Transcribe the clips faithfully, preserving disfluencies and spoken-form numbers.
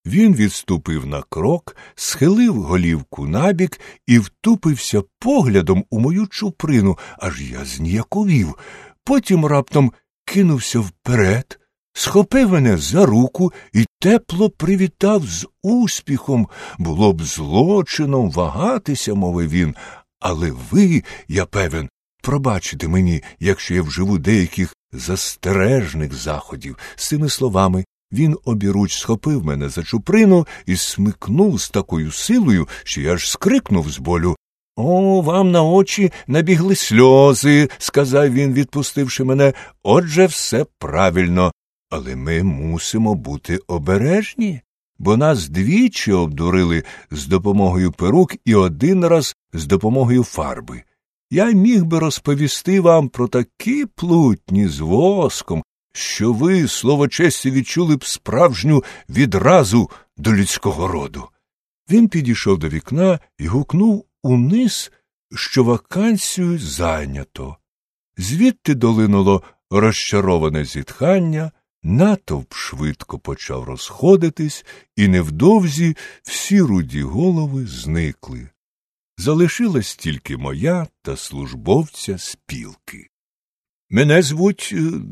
Він відступив на крок, схилив голівку набік і втупився поглядом у мою чуприну, аж я зніяковів. Потім раптом кинувся вперед, схопив мене за руку і тепло привітав з успіхом. Було б злочином вагатися, мовив він, але ви, я певен, пробачите мені, якщо я вживу деяких застережних заходів. З цими словами він обіруч схопив мене за чуприну і смикнув з такою силою, що я аж скрикнув з болю. «О, вам на очі набігли сльози», – сказав він, відпустивши мене. «Отже, все правильно. Але ми мусимо бути обережні, бо нас двічі обдурили з допомогою перук і один раз з допомогою фарби. Я міг би розповісти вам про такі плутні з воском, що ви, слово честі, відчули б справжню відразу до людського роду». Він підійшов до вікна і гукнув униз, що вакансію зайнято. Звідти долинуло розчароване зітхання, натовп швидко почав розходитись, і невдовзі всі руді голови зникли. Залишилась тільки моя та службовця спілки. «Мене звуть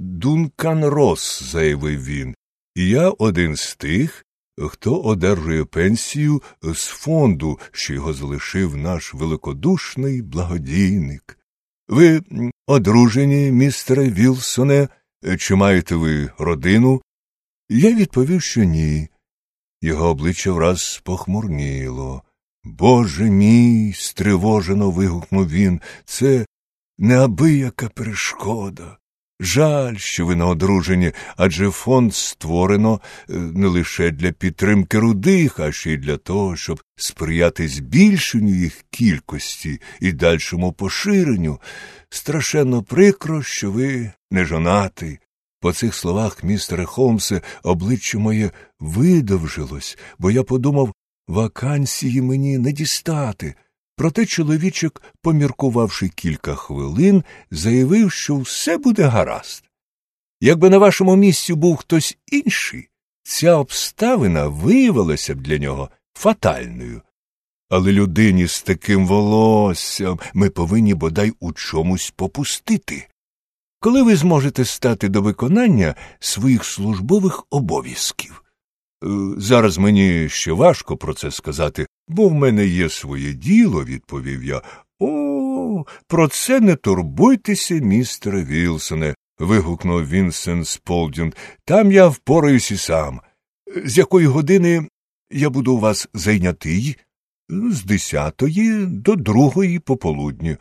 Дункан Росс», – заявив він, – «і я один з тих, хто одержує пенсію з фонду, що його залишив наш великодушний благодійник. Ви одружені, містере Вілсоне? Чи маєте ви родину?» Я відповів, що ні. Його обличчя враз похмурніло. «Боже мій!» – стривожено вигукнув він. «Це неабияка перешкода. Жаль, що ви не одружені, адже фонд створено не лише для підтримки рудих, а ще й для того, щоб сприяти збільшенню їх кількості і дальшому поширенню. Страшенно прикро, що ви не жонатий». По цих словах, містере Холмсе, обличчя моє видовжилось, бо я подумав, вакансії мені не дістати. Проте чоловічок, поміркувавши кілька хвилин, заявив, що все буде гаразд. Якби на вашому місці був хтось інший, ця обставина виявилася б для нього фатальною. Але людині з таким волоссям ми повинні бодай у чомусь попустити. Коли ви зможете стати до виконання своїх службових обов'язків? «Зараз мені ще важко про це сказати, бо в мене є своє діло», – відповів я. «О, про це не турбуйтеся, містере Вілсоне», – вигукнув Вінсент Сполдінг. «Там я впораюсь і сам. З якої години я буду у вас зайнятий?» «З десятої до другої пополудні».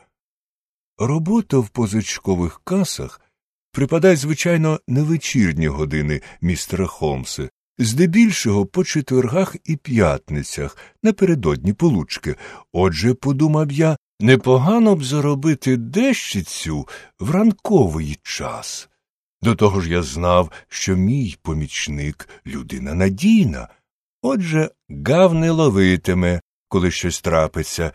Робота в позичкових касах припадає, звичайно, на вечірні години, містере Холмсе, здебільшого по четвергах і п'ятницях, напередодні получки. Отже, подумав я, непогано б заробити дещицю в ранковий час. До того ж я знав, що мій помічник – людина надійна. Отже, гав не ловитиме, коли щось трапиться.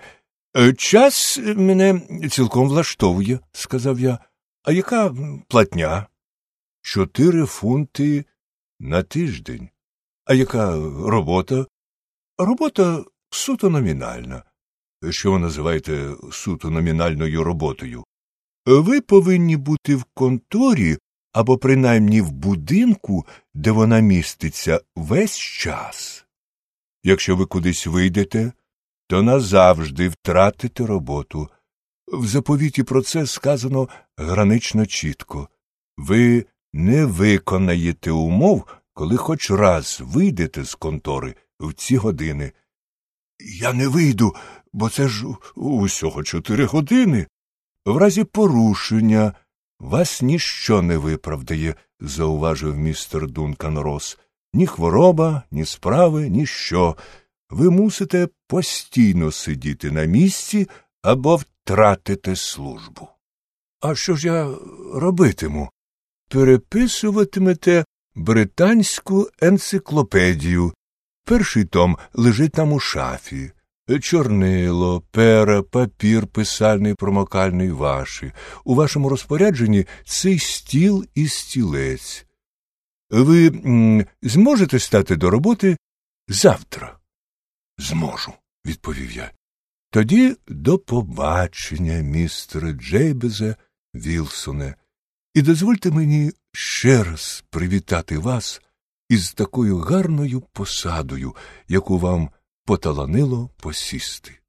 «Час мене цілком влаштовує», – сказав я. «А яка платня?» «Чотири фунти на тиждень». «А яка робота?» «Робота суто номінальна». «Що ви називаєте суто номінальною роботою?» «Ви повинні бути в конторі або принаймні в будинку, де вона міститься весь час. Якщо ви кудись вийдете, то назавжди втратите роботу. В заповіті про це сказано гранично чітко. Ви не виконаєте умов, коли хоч раз вийдете з контори в ці години». «Я не вийду, бо це ж усього чотири години». «В разі порушення вас ніщо не виправдає», – зауважив містер Дункан Росс. «Ні хвороба, ні справи, ніщо. Ви мусите постійно сидіти на місці або втратите службу». «А що ж я робитиму?» «Переписуватимете британську енциклопедію. Перший том лежить там у шафі. Чорнило, пера, папір, писальний, промокальний ваші. У вашому розпорядженні цей стіл і стілець. Ви м, зможете стати до роботи Завтра зможу, відповів я. Тоді до побачення, містере Джейбезе Вілсоне, і дозвольте мені ще раз привітати вас із такою гарною посадою, яку вам поталанило посісти.